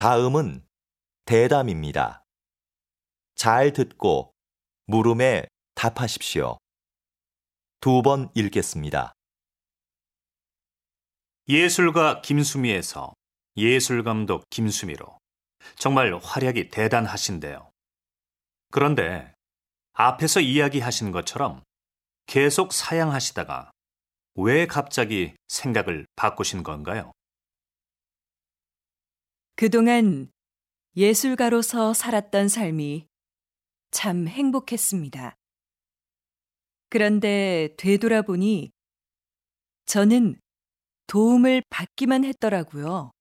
다음은 대담입니다. 잘 듣고 물음에 답하십시오. 2번 읽겠습니다. 예술가 김수미에서 예술감독 김수미로 정말 활약이 대단하신데요. 그런데 앞에서 이야기하신 것처럼 계속 사양하시다가 왜 갑자기 생각을 바꾸신 건가요? 그동안 예술가로서 살았던 삶이 참 행복했습니다. 그런데 되돌아보니 저는 도움을 받기만 했더라고요.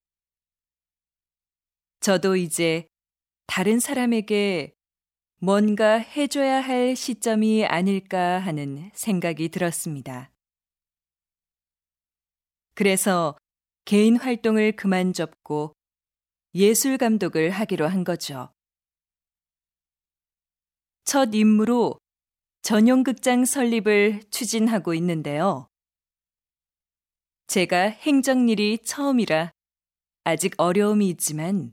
저도 이제 다른 사람에게 뭔가 해줘야 할 시점이 아닐까 하는 생각이 들었습니다. 그래서 개인 활동을 그만 접고 예술 감독을 하기로 한 거죠. 첫 임무로 전용극장 설립을 추진하고 있는데요. 제가 행정일이 처음이라 아직 어려움이 있지만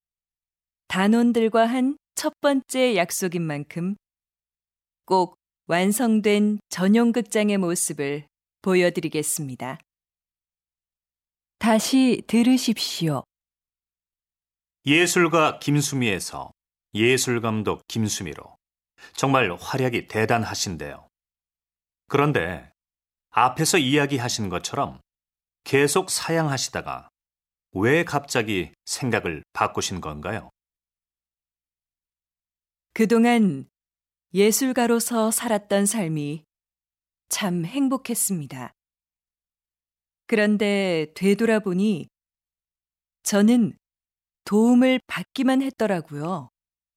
단원들과 한 첫 번째 약속인 만큼 꼭 완성된 전용극장의 모습을 보여드리겠습니다. 다시 들으십시오. 예술가 김수미에서 예술감독 김수미로 정말 활약이 대단하신데요. 그런데 앞에서 이야기하신 것처럼 계속 사양하시다가 왜 갑자기 생각을 바꾸신 건가요? 그동안 예술가로서 살았던 삶이 참 행복했습니다. 그런데 되돌아보니 저는 도움을 받기만 했더라고요.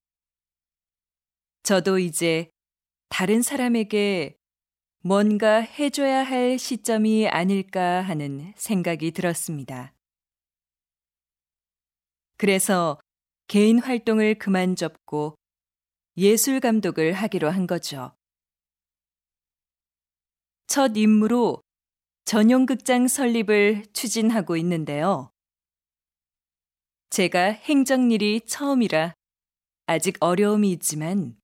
저도 이제 다른 사람에게 뭔가 해줘야 할 시점이 아닐까 하는 생각이 들었습니다. 그래서 개인 활동을 그만 접고 예술 감독을 하기로 한 거죠. 첫 임무로 전용극장 설립을 추진하고 있는데요. 제가 행정일이 처음이라 아직 어려움이 있지만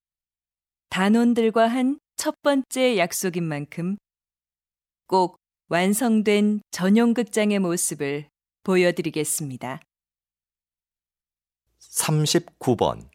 단원들과 한 첫 번째 약속인 만큼 꼭 완성된 전용극장의 모습을 보여드리겠습니다. 39번